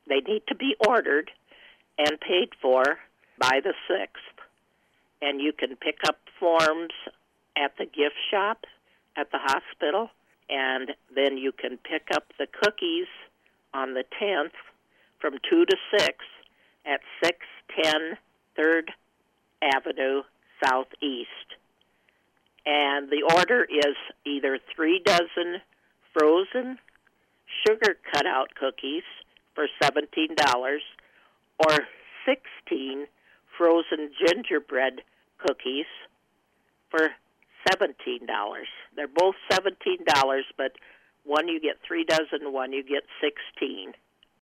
They need to be ordered and paid for by the 6th. And you can pick up forms at the gift shop at the hospital, and then you can pick up the cookies on the 10th from 2 to 6 at 610 3rd Avenue Southeast. And the order is either 3 dozen frozen sugar cutout cookies for $17 or 16 frozen gingerbread cookies for $17. They're both $17, but one you get 3 dozen, one you get 16.